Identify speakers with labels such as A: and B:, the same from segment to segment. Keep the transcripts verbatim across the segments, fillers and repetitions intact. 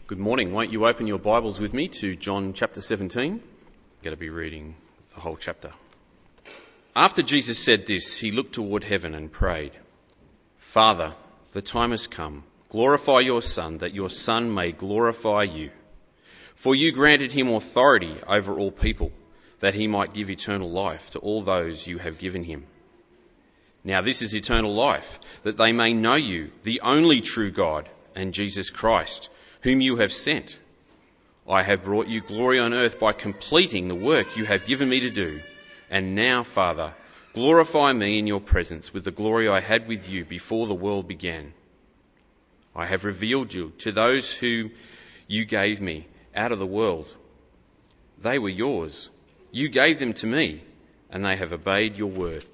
A: Good morning. Won't you open your Bibles with me to John chapter seventeen? I'm going to be reading the whole chapter. After Jesus said this, he looked toward heaven and prayed, "Father, the time has come. Glorify your Son, that your Son may glorify you. For you granted him authority over all people, that he might give eternal life to all those you have given him. Now this is eternal life, that they may know you, the only true God, and Jesus Christ, whom you have sent. I have brought you glory on earth by completing the work you have given me to do. And now, Father, glorify me in your presence with the glory I had with you before the world began. I have revealed you to those who you gave me out of the world. They were yours. You gave them to me, and they have obeyed your word.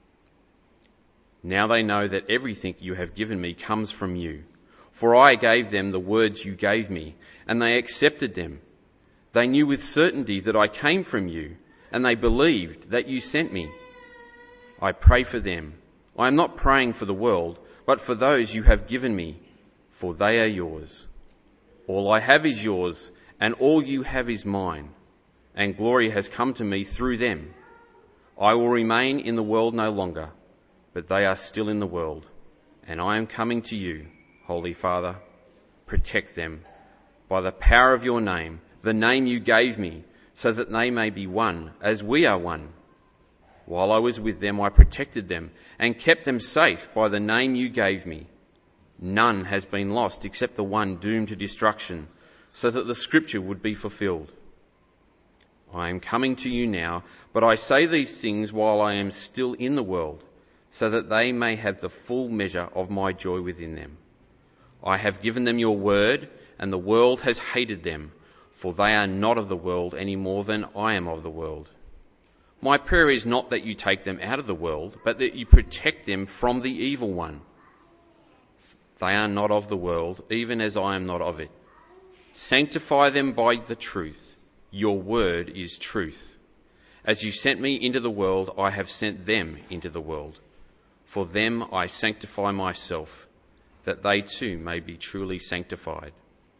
A: Now they know that everything you have given me comes from you. For I gave them the words you gave me, and they accepted them. They knew with certainty that I came from you, and they believed that you sent me. I pray for them. I am not praying for the world, but for those you have given me, for they are yours. All I have is yours, and all you have is mine, and glory has come to me through them. I will remain in the world no longer, but they are still in the world, and I am coming to you. Holy Father, protect them by the power of your name, the name you gave me, so that they may be one as we are one. While I was with them, I protected them and kept them safe by the name you gave me. None has been lost except the one doomed to destruction, so that the scripture would be fulfilled. I am coming to you now, but I say these things while I am still in the world, so that they may have the full measure of my joy within them. I have given them your word, and the world has hated them, for they are not of the world any more than I am of the world. My prayer is not that you take them out of the world, but that you protect them from the evil one. They are not of the world, even as I am not of it. Sanctify them by the truth. Your word is truth. As you sent me into the world, I have sent them into the world. For them I sanctify myself, that they too may be truly sanctified.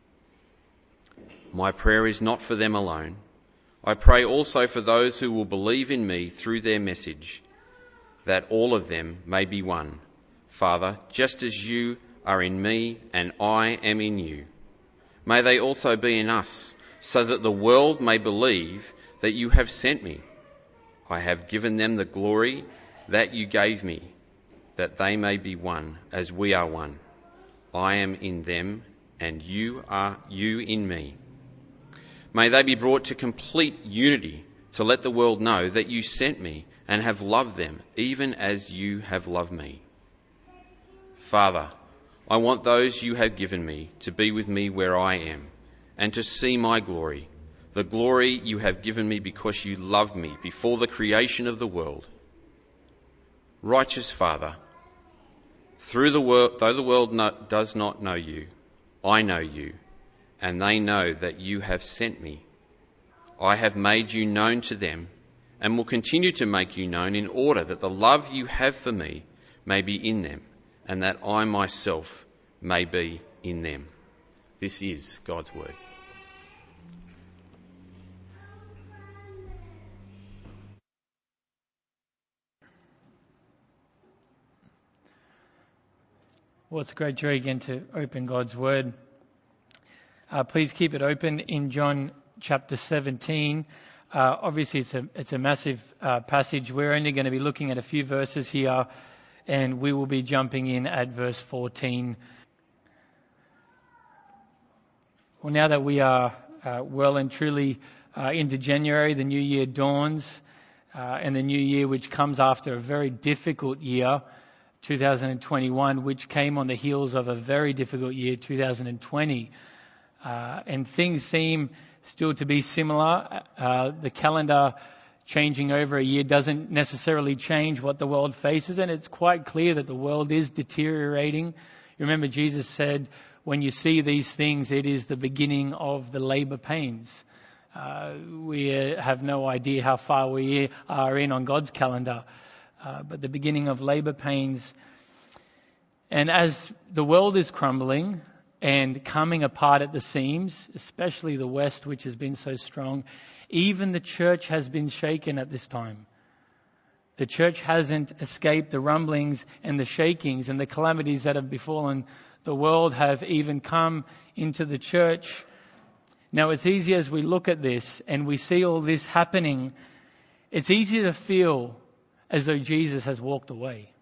A: My prayer is not for them alone. I pray also for those who will believe in me through their message, that all of them may be one. Father, just as you are in me and I am in you, may they also be in us, so that the world may believe that you have sent me. I have given them the glory that you gave me, that they may be one as we are one. I am in them, and you are you in me. May they be brought to complete unity, to let the world know that you sent me and have loved them, even as you have loved me. Father, I want those you have given me to be with me where I am, and to see my glory, the glory you have given me because you loved me before the creation of the world. Righteous Father, Through the world, though the world no, does not know you, I know you, and they know that you have sent me. I have made you known to them, and will continue to make you known, in order that the love you have for me may be in them, and that I myself may be in them. This is God's word.
B: Well, it's a great joy again to open God's Word. Uh, please keep it open in John chapter seventeen. Uh, obviously, it's a it's a massive uh, passage. We're only going to be looking at a few verses here, and we will be jumping in at verse fourteen. Well, now that we are uh, well and truly uh, into January, the new year dawns, uh, and the new year which comes after a very difficult year, two thousand twenty-one, which came on the heels of a very difficult year, two thousand twenty. Uh, and things seem still to be similar. Uh, the calendar changing over a year doesn't necessarily change what the world faces, and it's quite clear that the world is deteriorating. You remember Jesus said, when you see these things, it is the beginning of the labour pains. Uh, we uh, have no idea how far we are in on God's calendar. Uh, but the beginning of labour pains. And as the world is crumbling, and coming apart at the seams, especially the West, which has been so strong. Even the church has been shaken at this time. The church hasn't escaped the rumblings and the shakings, and the calamities that have befallen the world have even come into the church. Now, it's easy as we look at this and we see all this happening, it's easy to feel as though Jesus has walked away.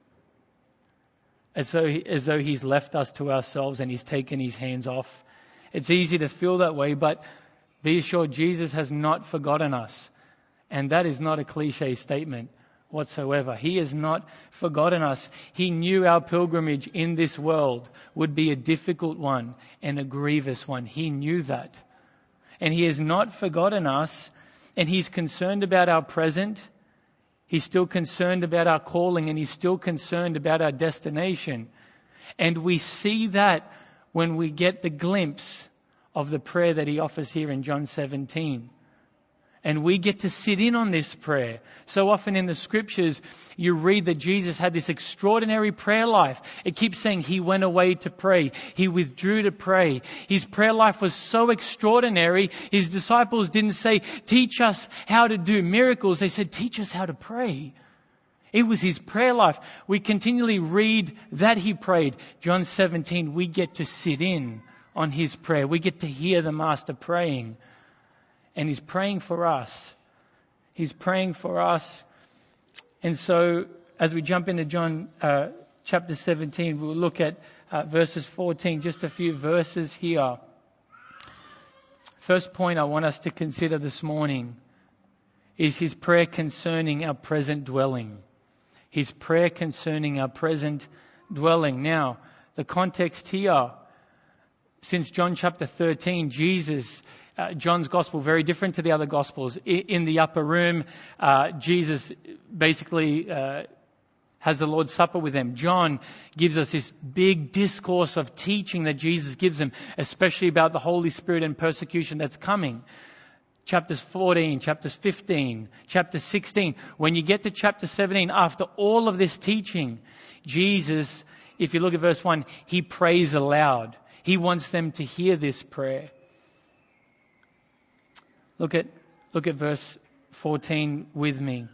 B: As though, as though he's left us to ourselves and he's taken his hands off. It's easy to feel that way, but be assured Jesus has not forgotten us. And that is not a cliche statement whatsoever. He has not forgotten us. He knew our pilgrimage in this world would be a difficult one and a grievous one. He knew that. And he has not forgotten us, and he's concerned about our present. He's still concerned about our calling, and he's still concerned about our destination. And we see that when we get the glimpse of the prayer that he offers here in John seventeen. And we get to sit in on this prayer. So often in the scriptures, you read that Jesus had this extraordinary prayer life. It keeps saying he went away to pray. He withdrew to pray. His prayer life was so extraordinary. His disciples didn't say, teach us how to do miracles. They said, teach us how to pray. It was his prayer life. We continually read that he prayed. John seventeen, we get to sit in on his prayer. We get to hear the Master praying. And he's praying for us. He's praying for us. And so as we jump into John uh, chapter seventeen, we'll look at uh, verses fourteen, just a few verses here. First point I want us to consider this morning is his prayer concerning our present dwelling. His prayer concerning our present dwelling. Now, the context here, since John chapter thirteen, Jesus... Uh, John's gospel, very different to the other gospels. I, in the upper room, uh, Jesus basically uh, has the Lord's Supper with them. John gives us this big discourse of teaching that Jesus gives them, especially about the Holy Spirit and persecution that's coming. Chapters fourteen, chapters fifteen, chapter sixteen. When you get to chapter seventeen, after all of this teaching, Jesus, if you look at verse one, he prays aloud. He wants them to hear this prayer. Look at, look at verse fourteen with me.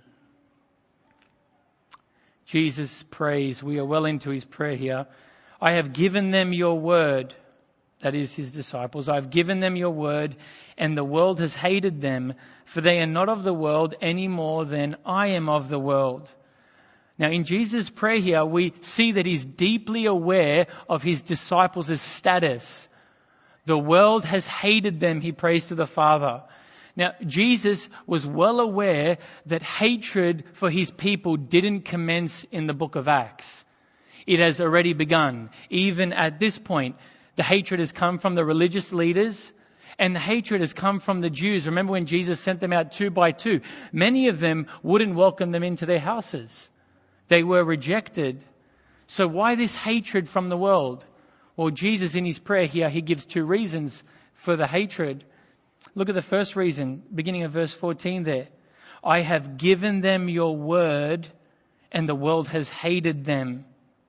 B: Jesus prays. We are well into his prayer here. I have given them your word. That is his disciples. I have given them your word, and the world has hated them, for they are not of the world any more than I am of the world. Now in Jesus' prayer here, we see that he's deeply aware of his disciples' status. The world has hated them, he prays to the Father. Now, Jesus was well aware that hatred for his people didn't commence in the book of Acts. It has already begun. Even at this point, the hatred has come from the religious leaders, and the hatred has come from the Jews. Remember when Jesus sent them out two by two? Many of them wouldn't welcome them into their houses. They were rejected. So why this hatred from the world? Well, Jesus in his prayer here, he gives two reasons for the hatred. Look at the first reason, beginning of verse fourteen there. I have given them your word, and the world has hated them.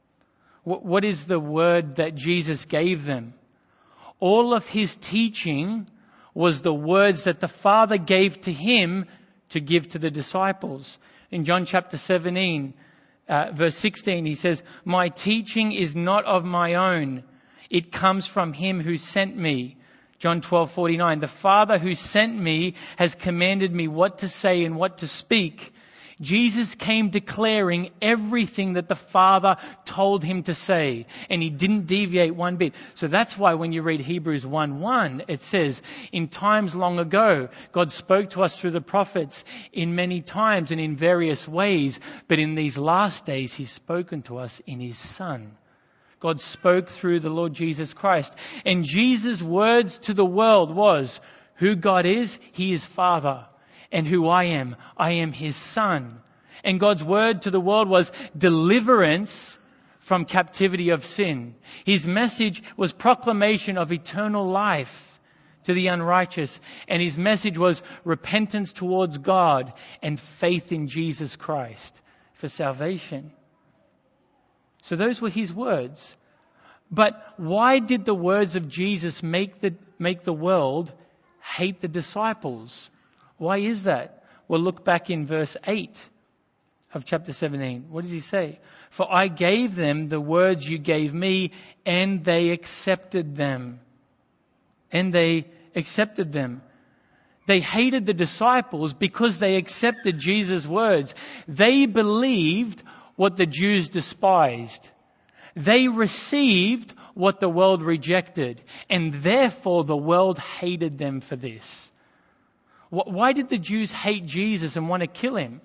B: What is the word that Jesus gave them? All of his teaching was the words that the Father gave to him to give to the disciples. In John chapter seventeen, uh, verse sixteen, he says, my teaching is not of my own. It comes from him who sent me. John twelve forty-nine, the Father who sent me has commanded me what to say and what to speak. Jesus came declaring everything that the Father told him to say, and he didn't deviate one bit. So that's why when you read Hebrews one one, it says, in times long ago, God spoke to us through the prophets in many times and in various ways, but in these last days he's spoken to us in his Son. God spoke through the Lord Jesus Christ. And Jesus' words to the world was, who God is, he is Father. And who I am, I am his Son. And God's word to the world was deliverance from captivity of sin. His message was proclamation of eternal life to the unrighteous. And his message was repentance towards God and faith in Jesus Christ for salvation. So those were his words. But why did the words of Jesus make the, make the world hate the disciples? Why is that? Well, look back in verse eight of chapter seventeen. What does he say? For I gave them the words you gave me, and they accepted them. And they accepted them. They hated the disciples because they accepted Jesus' words. They believed what the Jews despised. They received what the world rejected. And therefore the world hated them for this. Why did the Jews hate Jesus and want to kill him?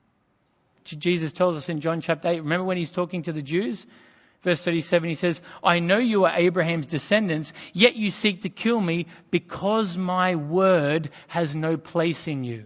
B: Jesus tells us in John chapter eight. Remember when he's talking to the Jews? Verse thirty-seven, he says, I know you are Abraham's descendants, yet you seek to kill me because my word has no place in you.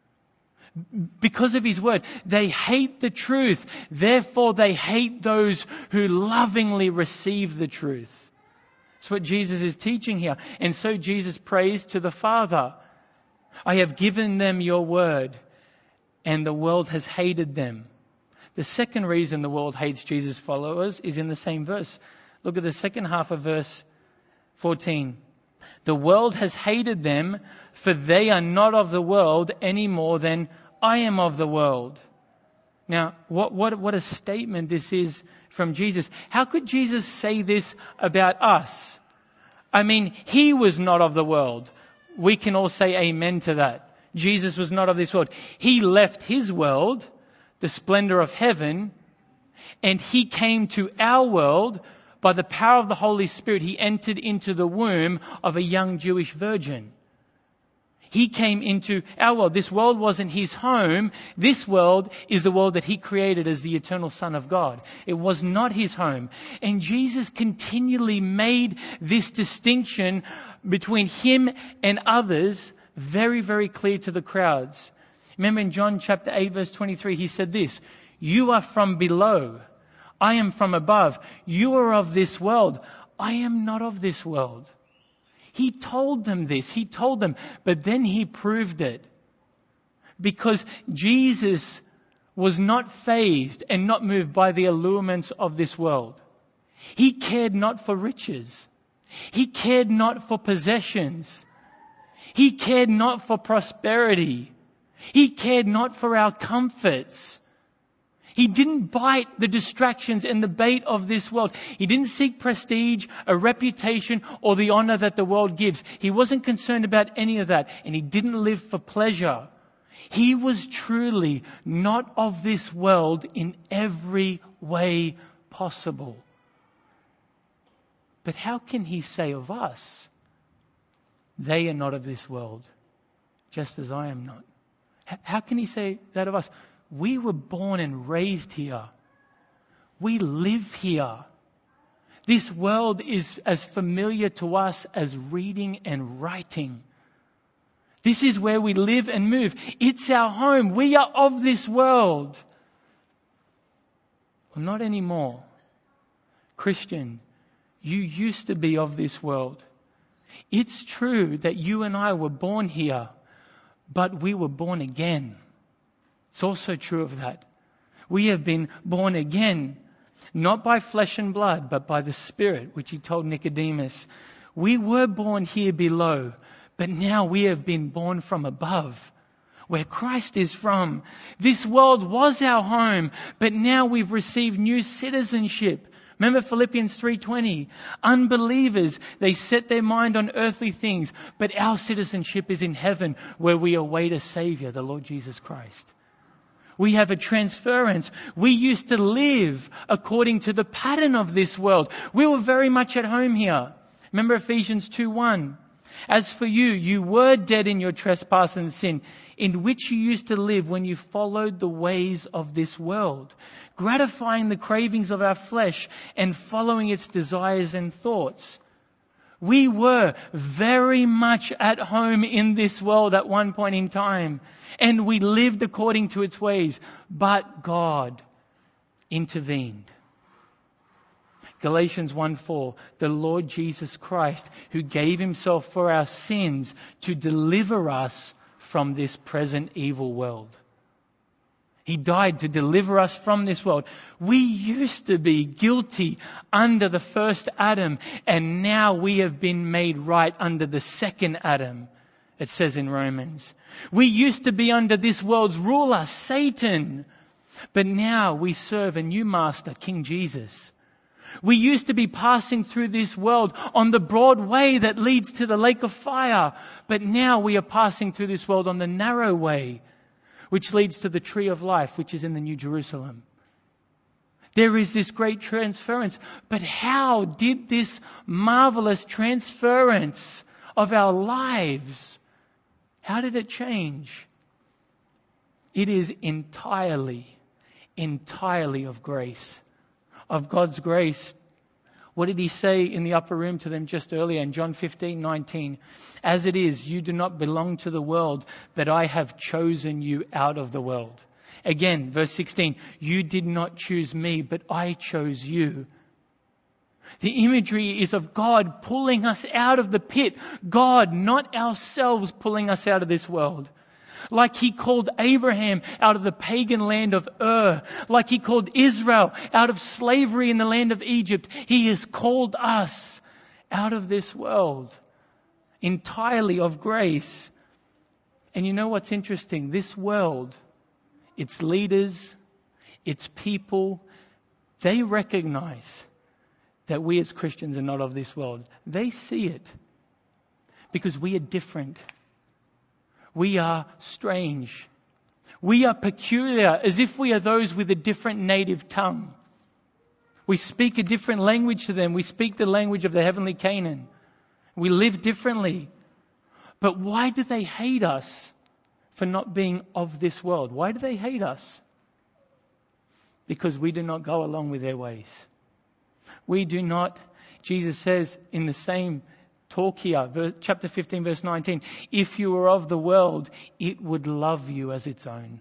B: Because of his word, they hate the truth. Therefore, they hate those who lovingly receive the truth. That's what Jesus is teaching here. And so Jesus prays to the Father. I have given them your word, and the world has hated them. The second reason the world hates Jesus' followers is in the same verse. Look at the second half of verse fourteen. The world has hated them, for they are not of the world any more than I am of the world. Now, what, what, what a statement this is from Jesus. How could Jesus say this about us? I mean, he was not of the world. We can all say amen to that. Jesus was not of this world. He left his world, the splendor of heaven, and he came to our world by the power of the Holy Spirit. He entered into the womb of a young Jewish virgin. He came into our world. This world wasn't his home. This world is the world that he created as the eternal Son of God. It was not his home. And Jesus continually made this distinction between him and others very, very clear to the crowds. Remember in John chapter eight verse twenty-three, he said this, you are from below. I am from above. You are of this world. I am not of this world. He told them this. He told them. But then he proved it. Because Jesus was not fazed and not moved by the allurements of this world. He cared not for riches. He cared not for possessions. He cared not for prosperity. He cared not for our comforts. He didn't bite the distractions and the bait of this world. He didn't seek prestige, a reputation, or the honor that the world gives. He wasn't concerned about any of that. And he didn't live for pleasure. He was truly not of this world in every way possible. But how can he say of us, they are not of this world, just as I am not? How can he say that of us? We were born and raised here. We live here. This world is as familiar to us as reading and writing. This is where we live and move. It's our home. We are of this world. Well, not anymore. Christian, you used to be of this world. It's true that you and I were born here, but we were born again. It's also true of that. We have been born again, not by flesh and blood, but by the Spirit, which he told Nicodemus. We were born here below, but now we have been born from above, where Christ is from. This world was our home, but now we've received new citizenship. Remember Philippians three twenty. Unbelievers, they set their mind on earthly things, but our citizenship is in heaven, where we await a Savior, the Lord Jesus Christ. We have a transference. We used to live according to the pattern of this world. We were very much at home here. Remember Ephesians two one. As for you, you were dead in your trespass and sin, in which you used to live when you followed the ways of this world, gratifying the cravings of our flesh and following its desires and thoughts. We were very much at home in this world at one point in time, and we lived according to its ways, but God intervened. Galatians one four, the Lord Jesus Christ, who gave himself for our sins to deliver us from this present evil world. He died to deliver us from this world. We used to be guilty under the first Adam, and now we have been made right under the second Adam, it says in Romans. We used to be under this world's ruler, Satan, but now we serve a new master, King Jesus. We used to be passing through this world on the broad way that leads to the lake of fire, but now we are passing through this world on the narrow way, which leads to the tree of life, which is in the New Jerusalem. There is this great transference. But how did this marvelous transference of our lives, how did it change? It is entirely, entirely of grace, of God's grace. What did he say in the upper room to them just earlier in John fifteen nineteen? As it is, you do not belong to the world, but I have chosen you out of the world. Again, verse sixteen, you did not choose me, but I chose you. The imagery is of God pulling us out of the pit. God, not ourselves, pulling us out of this world. Like he called Abraham out of the pagan land of Ur. Like he called Israel out of slavery in the land of Egypt. He has called us out of this world entirely of grace. And you know what's interesting? This world, its leaders, its people, they recognize that we as Christians are not of this world. They see it because we are different. We are strange. We are peculiar, as if we are those with a different native tongue. We speak a different language to them. We speak the language of the heavenly Canaan. We live differently. But why do they hate us for not being of this world? Why do they hate us? Because we do not go along with their ways. We do not, Jesus says in the same talk here, chapter fifteen, verse nineteen, if you were of the world, it would love you as its own.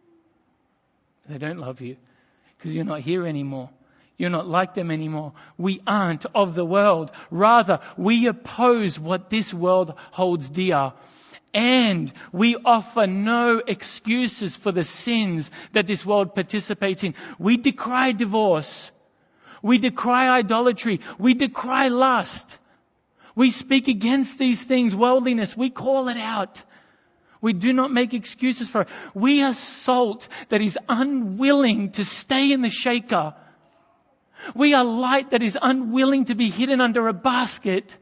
B: They don't love you because you're not here anymore. You're not like them anymore. We aren't of the world. Rather, we oppose what this world holds dear. And we offer no excuses for the sins that this world participates in. We decry divorce. We decry idolatry. We decry lust. We speak against these things, worldliness. We call it out. We do not make excuses for it. We are salt that is unwilling to stay in the shaker. We are light that is unwilling to be hidden under a basket.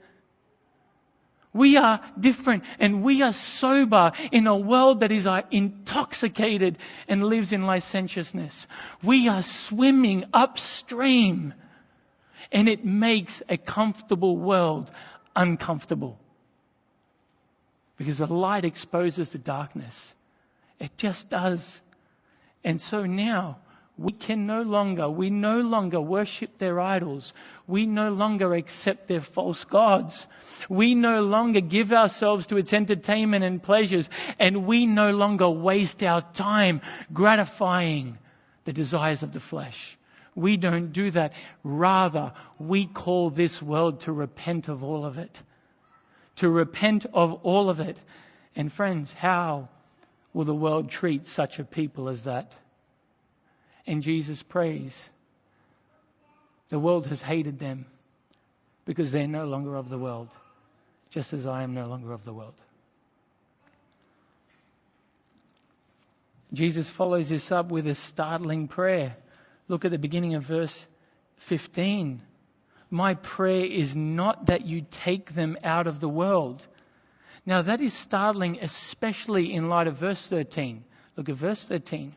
B: We are different and we are sober in a world that is intoxicated and lives in licentiousness. We are swimming upstream and it makes a comfortable world uncomfortable. Because the light exposes the darkness. It just does. And so now we can no longer, we no longer worship their idols. We no longer accept their false gods. We no longer give ourselves to its entertainment and pleasures. And we no longer waste our time gratifying the desires of the flesh. We don't do that. Rather, we call this world to repent of all of it. To repent of all of it. And friends, how will the world treat such a people as that? And Jesus prays. The world has hated them because they're no longer of the world, just as I am no longer of the world. Jesus follows this up with a startling prayer. Look at the beginning of verse fifteen. My prayer is not that you take them out of the world. Now that is startling, especially in light of verse thirteen. Look at verse thirteen.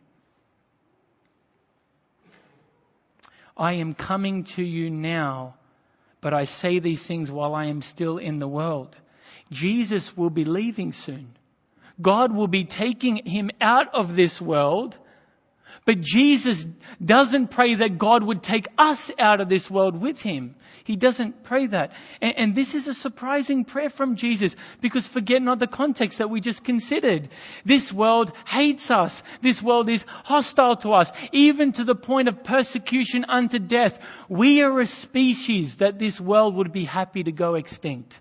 B: I am coming to you now, but I say these things while I am still in the world. Jesus will be leaving soon. God will be taking him out of this world. But Jesus doesn't pray that God would take us out of this world with him. He doesn't pray that. And, and this is a surprising prayer from Jesus, because forget not the context that we just considered. This world hates us. This world is hostile to us, even to the point of persecution unto death. We are a species that this world would be happy to go extinct.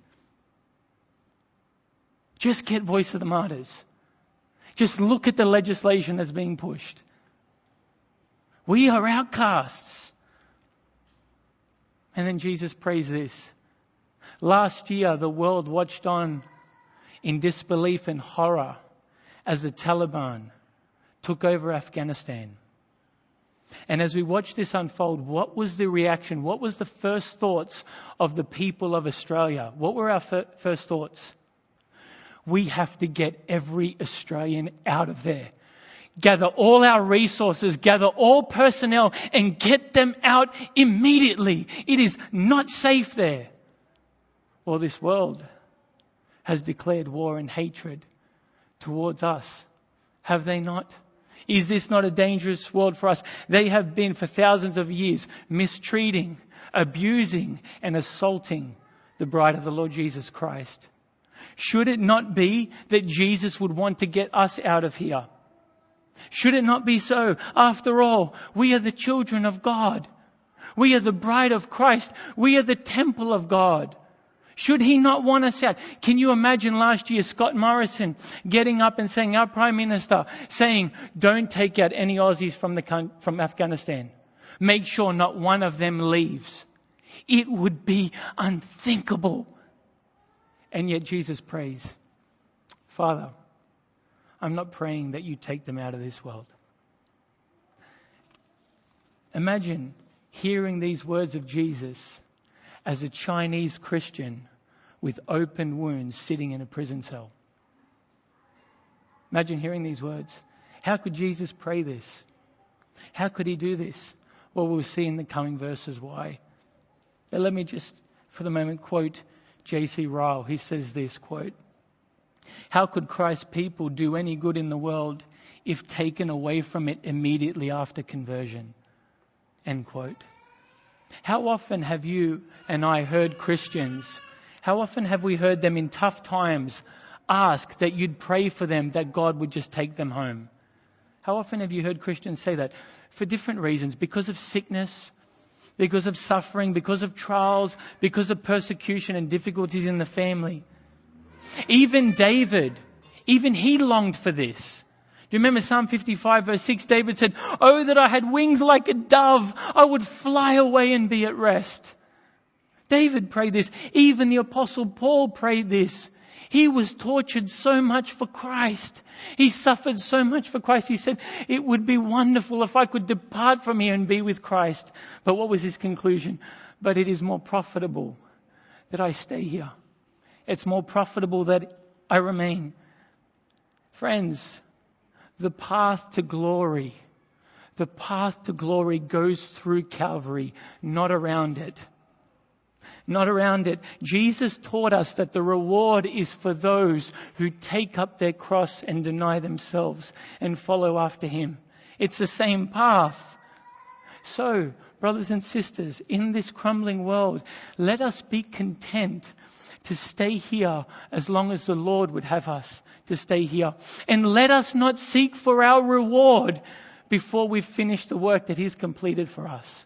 B: Just get Voice of the Martyrs. Just look at the legislation that's being pushed. We are outcasts. And then Jesus prays this. Last year, the world watched on in disbelief and horror as the Taliban took over Afghanistan. And as we watched this unfold, what was the reaction? What was the first thoughts of the people of Australia? What were our fir- first thoughts? We have to get every Australian out of there. Gather all our resources, gather all personnel and get them out immediately. It is not safe there. Well, this world has declared war and hatred towards us. Have they not? Is this not a dangerous world for us? They have been for thousands of years mistreating, abusing and assaulting the bride of the Lord Jesus Christ. Should it not be that Jesus would want to get us out of here? Should it not be so? After all, we are the children of God. We are the bride of Christ. We are the temple of God. Should he not want us out? Can you imagine last year Scott Morrison getting up and saying, our Prime Minister, saying, don't take out any Aussies from the from Afghanistan. Make sure not one of them leaves. It would be unthinkable. And yet Jesus prays, Father, I'm not praying that you take them out of this world. Imagine hearing these words of Jesus as a Chinese Christian with open wounds sitting in a prison cell. Imagine hearing these words. How could Jesus pray this? How could he do this? Well, we'll see in the coming verses why. But let me just, for the moment, quote J C Ryle. He says this, quote, how could Christ's people do any good in the world if taken away from it immediately after conversion? End quote. How often have you and I heard Christians, how often have we heard them in tough times ask that you'd pray for them, that God would just take them home? How often have you heard Christians say that? For different reasons, because of sickness, because of suffering, because of trials, because of persecution and difficulties in the family. Even David, even he longed for this. Do you remember Psalm fifty-five verse six? David said, oh, that I had wings like a dove. I would fly away and be at rest. David prayed this. Even the Apostle Paul prayed this. He was tortured so much for Christ. He suffered so much for Christ. He said, it would be wonderful if I could depart from here and be with Christ. But what was his conclusion? But it is more profitable that I stay here. It's more profitable that I remain. Friends, the path to glory, the path to glory goes through Calvary, not around it. Not around it. Jesus taught us that the reward is for those who take up their cross and deny themselves and follow after him. It's the same path. So, brothers and sisters, in this crumbling world, let us be content to stay here as long as the Lord would have us to stay here. And let us not seek for our reward before we've finished the work that he's completed for us.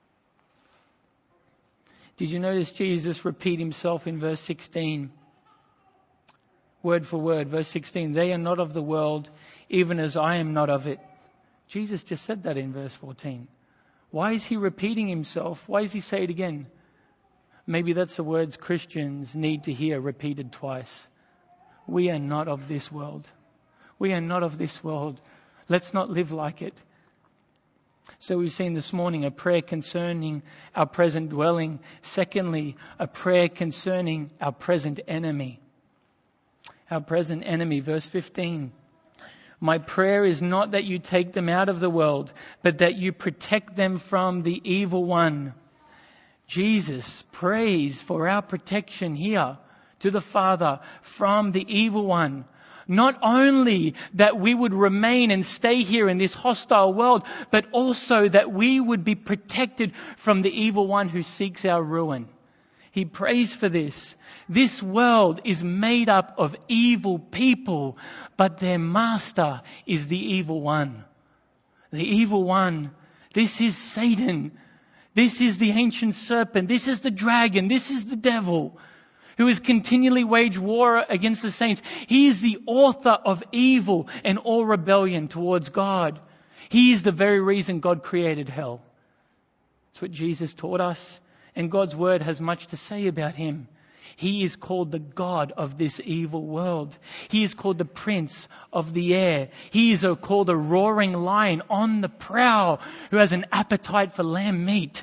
B: Did you notice Jesus repeat himself in verse sixteen? Word for word, verse sixteen. They are not of the world, even as I am not of it. Jesus just said that in verse fourteen. Why is he repeating himself? Why does he say it again? Maybe that's the words Christians need to hear repeated twice. We are not of this world. We are not of this world. Let's not live like it. So we've seen this morning a prayer concerning our present dwelling. Secondly, a prayer concerning our present enemy. Our present enemy, verse fifteen. My prayer is not that you take them out of the world, but that you protect them from the evil one. Jesus prays for our protection here to the Father from the evil one. Not only that we would remain and stay here in this hostile world, but also that we would be protected from the evil one who seeks our ruin. He prays for this. This world is made up of evil people, but their master is the evil one. The evil one. This is Satan. This is the ancient serpent. This is the dragon. This is the devil, who has continually waged war against the saints. He is the author of evil and all rebellion towards God. He is the very reason God created hell. That's what Jesus taught us. And God's word has much to say about him. He is called the God of this evil world. He is called the Prince of the air. He is called a roaring lion on the prowl who has an appetite for lamb meat.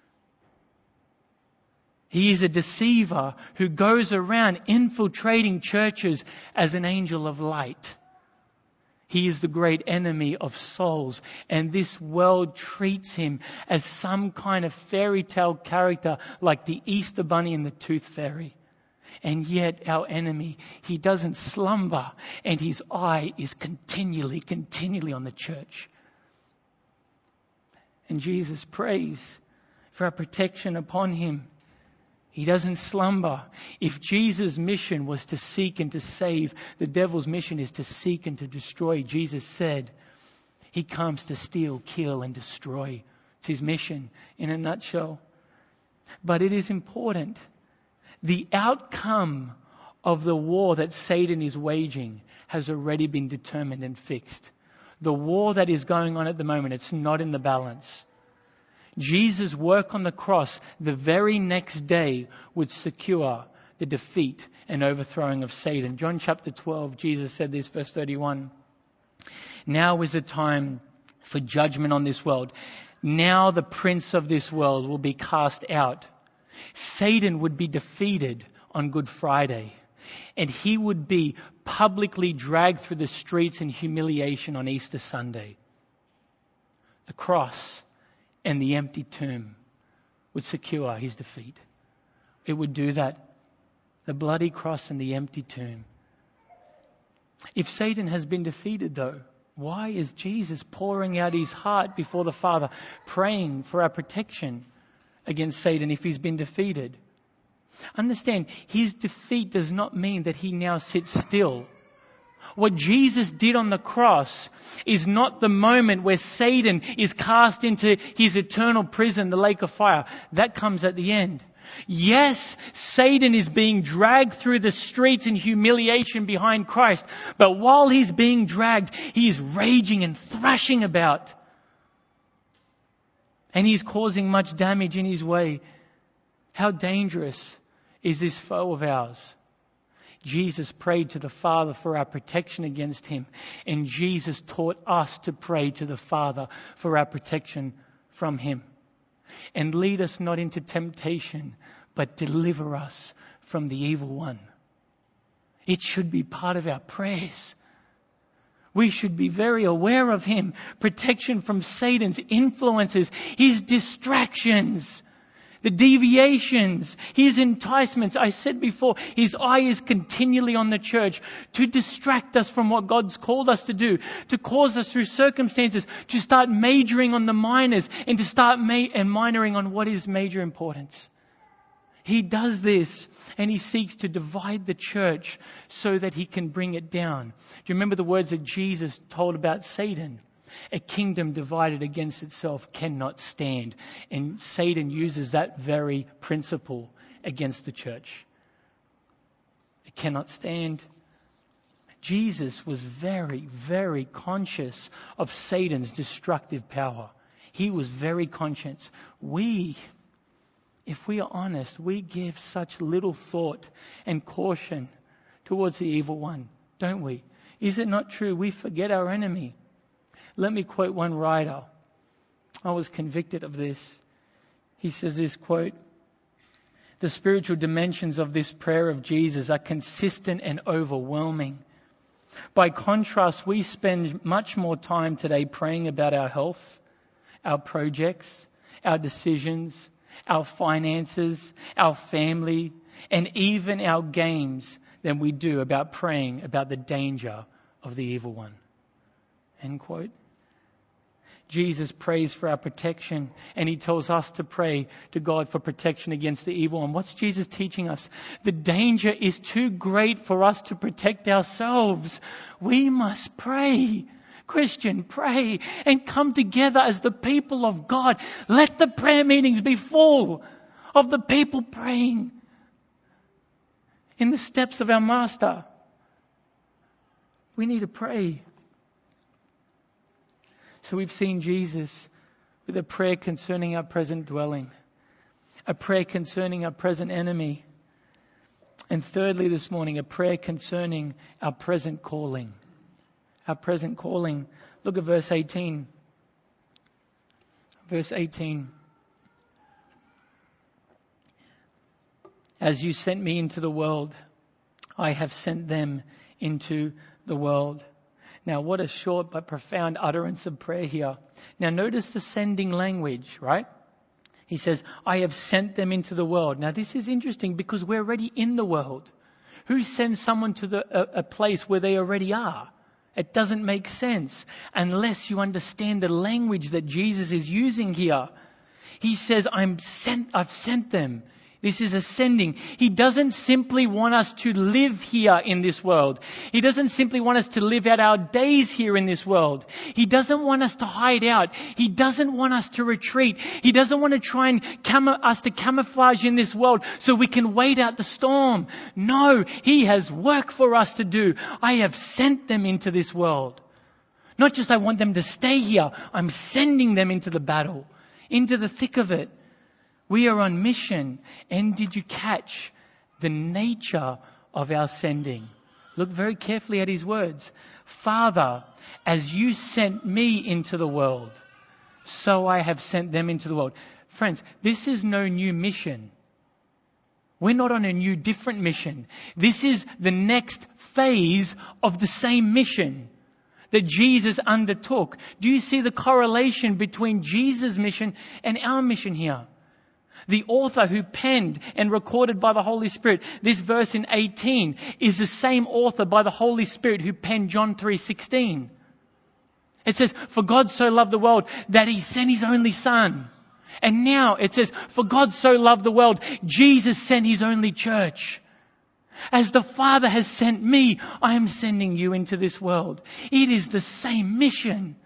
B: He is a deceiver who goes around infiltrating churches as an angel of light. He is the great enemy of souls, and this world treats him as some kind of fairy tale character like the Easter Bunny and the Tooth Fairy. And yet our enemy, he doesn't slumber, and his eye is continually, continually on the church. And Jesus prays for our protection upon him. He doesn't slumber. If Jesus' mission was to seek and to save, the devil's mission is to seek and to destroy. Jesus said he comes to steal, kill, and destroy. It's his mission in a nutshell. But it is important. The outcome of the war that Satan is waging has already been determined and fixed. The war that is going on at the moment, it's not in the balance. Jesus' work on the cross the very next day would secure the defeat and overthrowing of Satan. John chapter twelve, Jesus said this, verse thirty-one. Now is the time for judgment on this world. Now the prince of this world will be cast out. Satan would be defeated on Good Friday, and he would be publicly dragged through the streets in humiliation on Easter Sunday. The cross and the empty tomb would secure his defeat. It would do that. The bloody cross and the empty tomb. If Satan has been defeated though, why is Jesus pouring out his heart before the Father, praying for our protection against Satan if he's been defeated? Understand, his defeat does not mean that he now sits still. What Jesus did on the cross is not the moment where Satan is cast into his eternal prison, the lake of fire. That comes at the end. Yes, Satan is being dragged through the streets in humiliation behind Christ. But while he's being dragged, he is raging and thrashing about. And he's causing much damage in his way. How dangerous is this foe of ours? Jesus prayed to the Father for our protection against him. And Jesus taught us to pray to the Father for our protection from him. And lead us not into temptation, but deliver us from the evil one. It should be part of our prayers. We should be very aware of him. Protection from Satan's influences, his distractions, the deviations, his enticements. I said before, his eye is continually on the church to distract us from what God's called us to do, to cause us through circumstances to start majoring on the minors and to start ma- and minoring on what is major importance. He does this and he seeks to divide the church so that he can bring it down. Do you remember the words that Jesus told about Satan? A kingdom divided against itself cannot stand. And Satan uses that very principle against the church. It cannot stand. Jesus was very, very conscious of Satan's destructive power. He was very conscious. We, if we are honest, we give such little thought and caution towards the evil one, don't we? Is it not true? We forget our enemy. Let me quote one writer. I was convicted of this. He says this, quote, "The spiritual dimensions of this prayer of Jesus are consistent and overwhelming. By contrast, we spend much more time today praying about our health, our projects, our decisions, our finances, our family, and even our games than we do about praying about the danger of the evil one." End quote. Jesus prays for our protection, and he tells us to pray to God for protection against the evil one. What's Jesus teaching us? The danger is too great for us to protect ourselves. We must pray. Christian, pray and come together as the people of God. Let the prayer meetings be full of the people praying in the steps of our Master. We need to pray. So we've seen Jesus with a prayer concerning our present dwelling, a prayer concerning our present enemy, and thirdly this morning, a prayer concerning our present calling. Our present calling. Look at verse eighteen. Verse eighteen. As you sent me into the world, I have sent them into the world. Now, what a short but profound utterance of prayer here. Now, notice the sending language, right? He says, I have sent them into the world. Now, this is interesting because we're already in the world. Who sends someone to the, a, a place where they already are? It doesn't make sense unless you understand the language that Jesus is using here. He says, I'm sent, I've sent them. This is ascending. He doesn't simply want us to live here in this world. He doesn't simply want us to live out our days here in this world. He doesn't want us to hide out. He doesn't want us to retreat. He doesn't want to try and cam- us to camouflage in this world so we can wait out the storm. No, He has work for us to do. I have sent them into this world. Not just I want them to stay here. I'm sending them into the battle, into the thick of it. We are on mission. And did you catch the nature of our sending? Look very carefully at His words. Father, as you sent me into the world, so I have sent them into the world. Friends, this is no new mission. We're not on a new, different mission. This is the next phase of the same mission that Jesus undertook. Do you see the correlation between Jesus' mission and our mission here? The author who penned and recorded by the Holy Spirit this verse in eighteen is the same author by the Holy Spirit who penned John three sixteen. It says, for God so loved the world that He sent His only Son. And now it says, for God so loved the world, Jesus sent His only church. As the Father has sent me, I am sending you into this world. It is the same mission.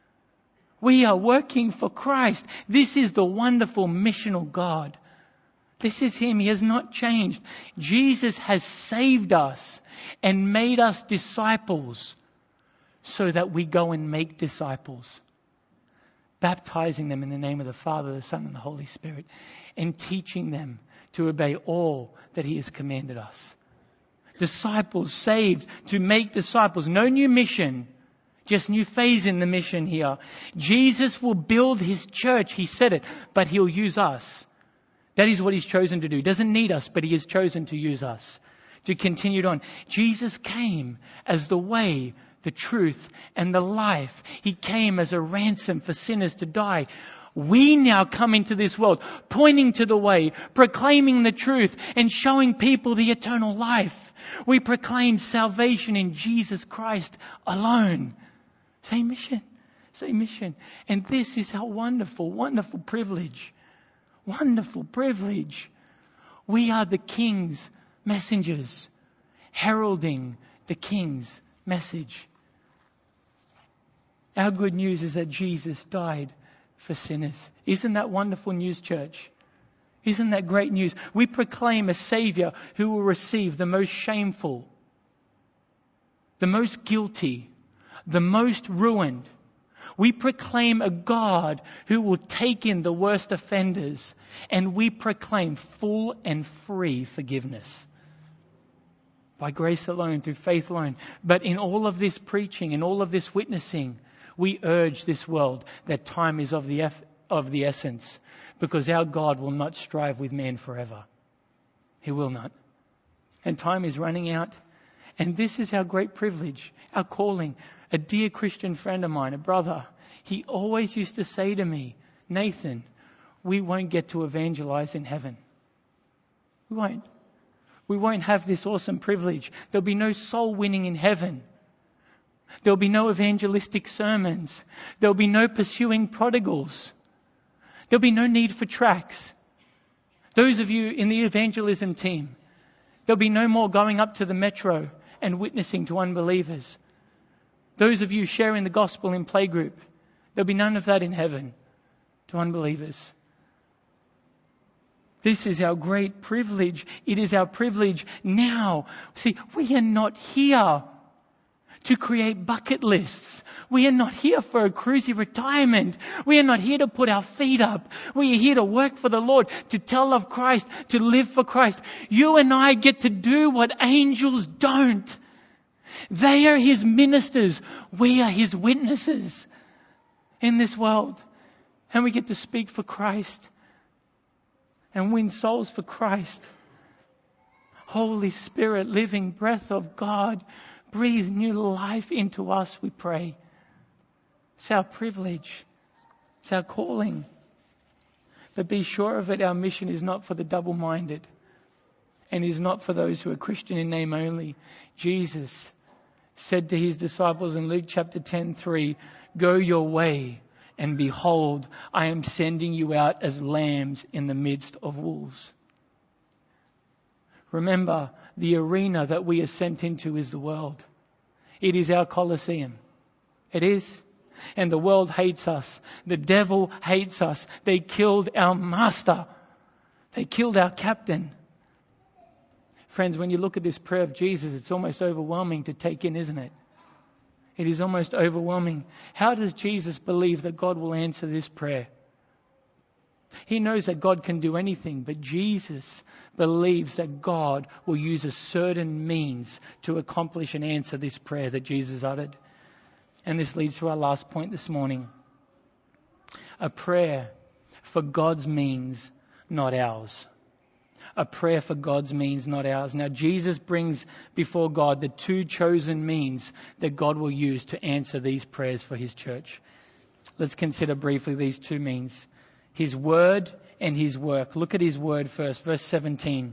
B: We are working for Christ. This is the wonderful missional God. This is Him. He has not changed. Jesus has saved us and made us disciples so that we go and make disciples, baptizing them in the name of the Father, the Son, and the Holy Spirit, and teaching them to obey all that He has commanded us. Disciples saved to make disciples. No new mission. Just new phase in the mission here. Jesus will build His church. He said it, but He'll use us. That is what He's chosen to do. He doesn't need us, but He has chosen to use us. To continue on. Jesus came as the way, the truth, and the life. He came as a ransom for sinners to die. We now come into this world, pointing to the way, proclaiming the truth, and showing people the eternal life. We proclaim salvation in Jesus Christ alone. Same mission, same mission. And this is our wonderful, wonderful privilege. Wonderful privilege. We are the King's messengers, heralding the King's message. Our good news is that Jesus died for sinners. Isn't that wonderful news, church? Isn't that great news? We proclaim a Savior who will receive the most shameful, the most guilty, the most ruined. We proclaim a God who will take in the worst offenders, and we proclaim full and free forgiveness. By grace alone, through faith alone. But in all of this preaching and all of this witnessing, we urge this world that time is of the eff- of the essence, because our God will not strive with man forever. He will not. And time is running out. And this is our great privilege, our calling. A dear Christian friend of mine, a brother, he always used to say to me, Nathan, we won't get to evangelize in heaven. We won't. We won't have this awesome privilege. There'll be no soul winning in heaven. There'll be no evangelistic sermons. There'll be no pursuing prodigals. There'll be no need for tracts. Those of you in the evangelism team, there'll be no more going up to the metro and witnessing to unbelievers. Those of you sharing the gospel in playgroup, there'll be none of that in heaven to unbelievers. This is our great privilege. It is our privilege now. See, we are not here to create bucket lists. We are not here for a cruisy retirement. We are not here to put our feet up. We are here to work for the Lord, to tell of Christ, to live for Christ. You and I get to do what angels don't. They are His ministers. We are His witnesses in this world. And we get to speak for Christ and win souls for Christ. Holy Spirit, living breath of God, breathe new life into us, we pray. It's our privilege. It's our calling. But be sure of it, our mission is not for the double-minded and is not for those who are Christian in name only. Jesus said to His disciples in Luke chapter ten, three, go your way, and behold, I am sending you out as lambs in the midst of wolves. Remember, the arena that we are sent into is the world. It is our Colosseum. It is. And the world hates us. The devil hates us. They killed our master. They killed our captain. Friends, when you look at this prayer of Jesus, it's almost overwhelming to take in, isn't it? It is almost overwhelming. How does Jesus believe that God will answer this prayer? He knows that God can do anything, but Jesus believes that God will use a certain means to accomplish and answer this prayer that Jesus uttered. And this leads to our last point this morning. A prayer for God's means, not ours. A prayer for God's means, not ours. Now, Jesus brings before God the two chosen means that God will use to answer these prayers for His church. Let's consider briefly these two means. His word and His work. Look at His word first, verse seventeen.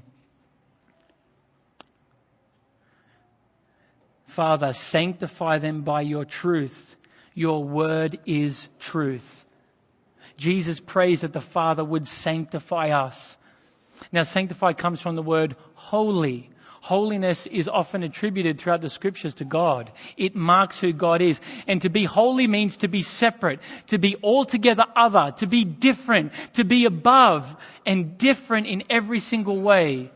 B: Father, sanctify them by your truth. Your word is truth. Jesus prays that the Father would sanctify us. Now, sanctify comes from the word holy. Holiness is often attributed throughout the scriptures to God. It marks who God is. And to be holy means to be separate, to be altogether other, to be different, to be above and different in every single way.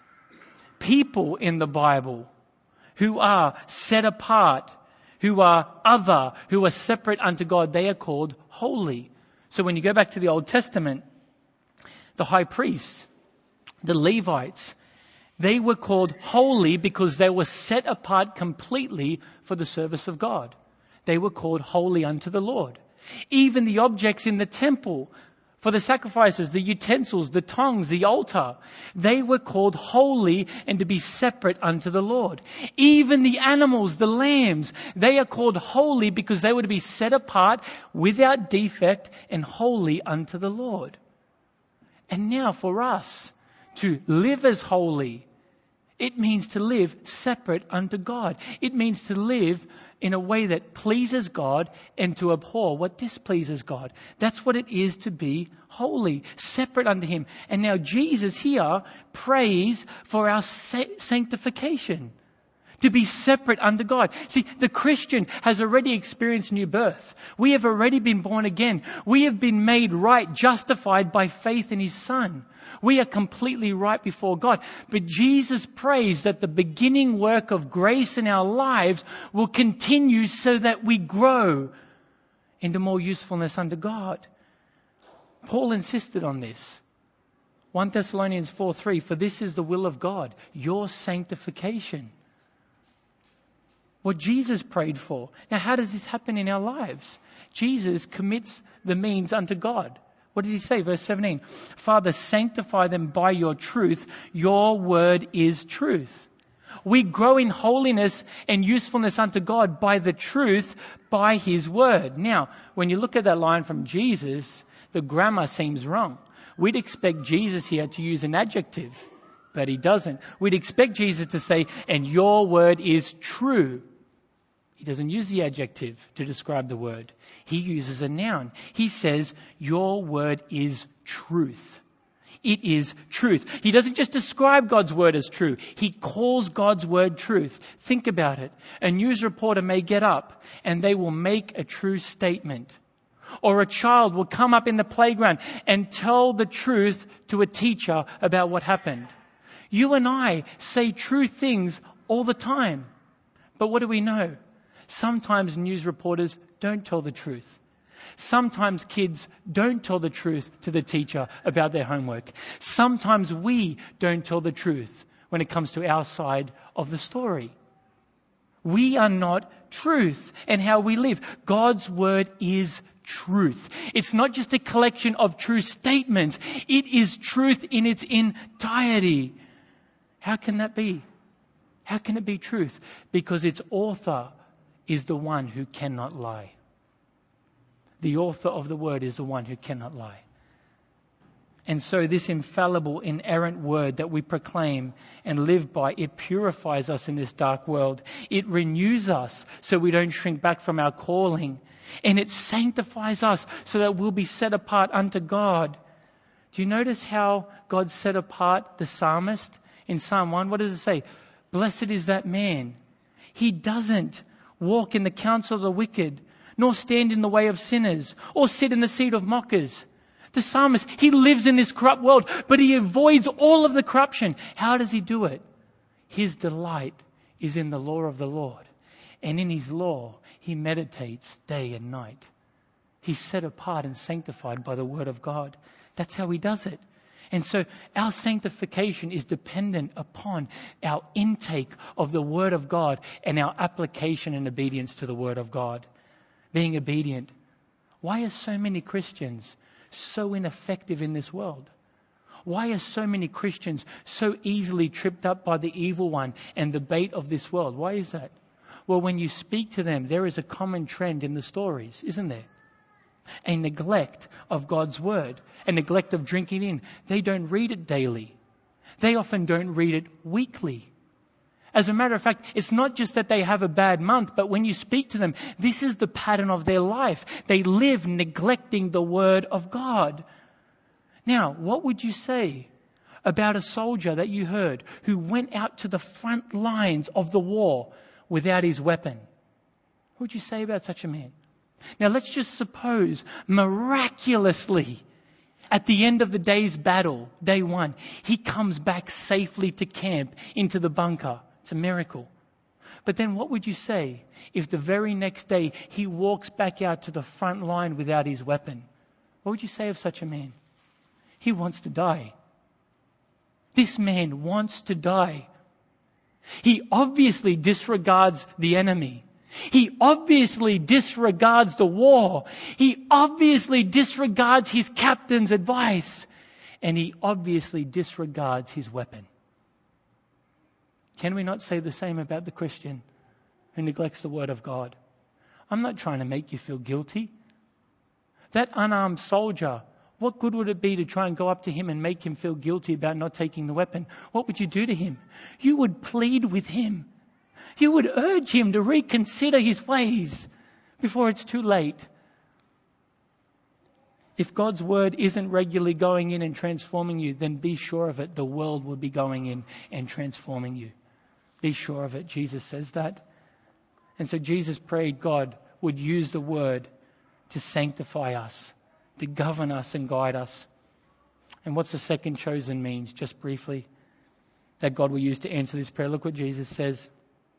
B: People in the Bible who are set apart, who are other, who are separate unto God, they are called holy. So when you go back to the Old Testament, the high priests, the Levites, they were called holy because they were set apart completely for the service of God. They were called holy unto the Lord. Even the objects in the temple for the sacrifices, the utensils, the tongs, the altar, they were called holy and to be separate unto the Lord. Even the animals, the lambs, they are called holy because they were to be set apart without defect and holy unto the Lord. And now for us to live as holy, it means to live separate unto God. It means to live in a way that pleases God and to abhor what displeases God. That's what it is to be holy, separate unto Him. And now Jesus here prays for our sanctification, to be separate unto God. See, the Christian has already experienced new birth. We have already been born again. We have been made right, justified by faith in His Son. We are completely right before God. But Jesus prays that the beginning work of grace in our lives will continue so that we grow into more usefulness unto God. Paul insisted on this. First Thessalonians four three, for this is the will of God, your sanctification. What Jesus prayed for. Now, how does this happen in our lives? Jesus commits the means unto God. What does He say? Verse seventeen. Father, sanctify them by your truth. Your word is truth. We grow in holiness and usefulness unto God by the truth, by His word. Now, when you look at that line from Jesus, the grammar seems wrong. We'd expect Jesus here to use an adjective, but He doesn't. We'd expect Jesus to say, and your word is true. He doesn't use the adjective to describe the word. He uses a noun. He says, your word is truth. It is truth. He doesn't just describe God's word as true. He calls God's word truth. Think about it. A news reporter may get up and they will make a true statement. Or a child will come up in the playground and tell the truth to a teacher about what happened. You and I say true things all the time. But what do we know? Sometimes news reporters don't tell the truth. Sometimes kids don't tell the truth to the teacher about their homework. Sometimes we don't tell the truth when it comes to our side of the story. We are not truth and how we live. God's word is truth. It's not just a collection of true statements. It is truth in its entirety. How can that be? How can it be truth? Because its author is the one who cannot lie. The author of the word is the one who cannot lie. And so this infallible, inerrant word that we proclaim and live by, it purifies us in this dark world. It renews us so we don't shrink back from our calling. And it sanctifies us so that we'll be set apart unto God. Do you notice how God set apart the psalmist in Psalm one? What does it say? Blessed is that man. He doesn't walk in the counsel of the wicked, nor stand in the way of sinners, or sit in the seat of mockers. The psalmist, he lives in this corrupt world, but he avoids all of the corruption. How does he do it? His delight is in the law of the Lord. And in his law, he meditates day and night. He's set apart and sanctified by the word of God. That's how he does it. And so our sanctification is dependent upon our intake of the word of God and our application and obedience to the word of God. Being obedient. Why are so many Christians so ineffective in this world? Why are so many Christians so easily tripped up by the evil one and the bait of this world? Why is that? Well, when you speak to them, there is a common trend in the stories, isn't there? A neglect of God's word, a neglect of drinking in. They don't read it daily. They often don't read it weekly. As a matter of fact, it's not just that they have a bad month, but when you speak to them, this is the pattern of their life. They live neglecting the word of God. Now, what would you say about a soldier that you heard who went out to the front lines of the war without his weapon? What would you say about such a man? Now, let's just suppose miraculously at the end of the day's battle, day one, he comes back safely to camp into the bunker. It's a miracle. But then what would you say if the very next day he walks back out to the front line without his weapon? What would you say of such a man? He wants to die. This man wants to die. He obviously disregards the enemy. He obviously disregards the war. He obviously disregards his captain's advice. And he obviously disregards his weapon. Can we not say the same about the Christian who neglects the word of God? I'm not trying to make you feel guilty. That unarmed soldier, what good would it be to try and go up to him and make him feel guilty about not taking the weapon? What would you do to him? You would plead with him. You would urge him to reconsider his ways before it's too late. If God's word isn't regularly going in and transforming you, then be sure of it. The world will be going in and transforming you. Be sure of it. Jesus says that. And so Jesus prayed God would use the word to sanctify us, to govern us and guide us. And what's the second chosen means, just briefly, that God will use to answer this prayer? Look what Jesus says.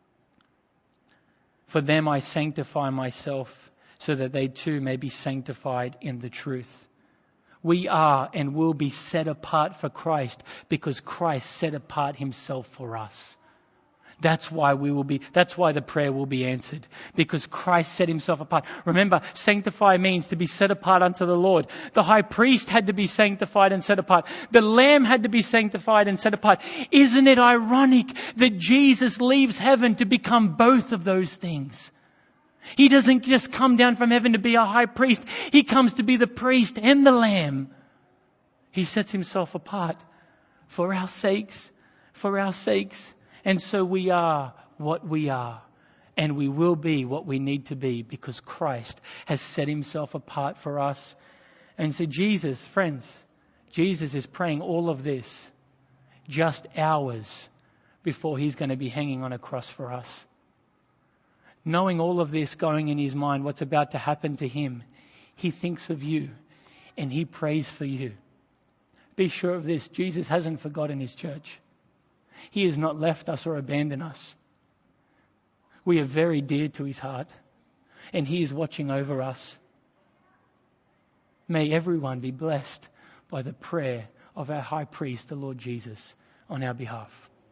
B: For them I sanctify myself, so that they too may be sanctified in the truth. We are and will be set apart for Christ because Christ set apart himself for us. That's why we will be, that's why the prayer will be answered. Because Christ set himself apart. Remember, sanctify means to be set apart unto the Lord. The high priest had to be sanctified and set apart. The lamb had to be sanctified and set apart. Isn't it ironic that Jesus leaves heaven to become both of those things? He doesn't just come down from heaven to be a high priest. He comes to be the priest and the lamb. He sets himself apart for our sakes, for our sakes. And so we are what we are, and we will be what we need to be because Christ has set himself apart for us. And so Jesus, friends, Jesus is praying all of this just hours before he's going to be hanging on a cross for us. Knowing all of this going in his mind, what's about to happen to him, he thinks of you and he prays for you. Be sure of this, Jesus hasn't forgotten his church. He has not left us or abandoned us. We are very dear to his heart, and he is watching over us. May everyone be blessed by the prayer of our high priest, the Lord Jesus, on our behalf.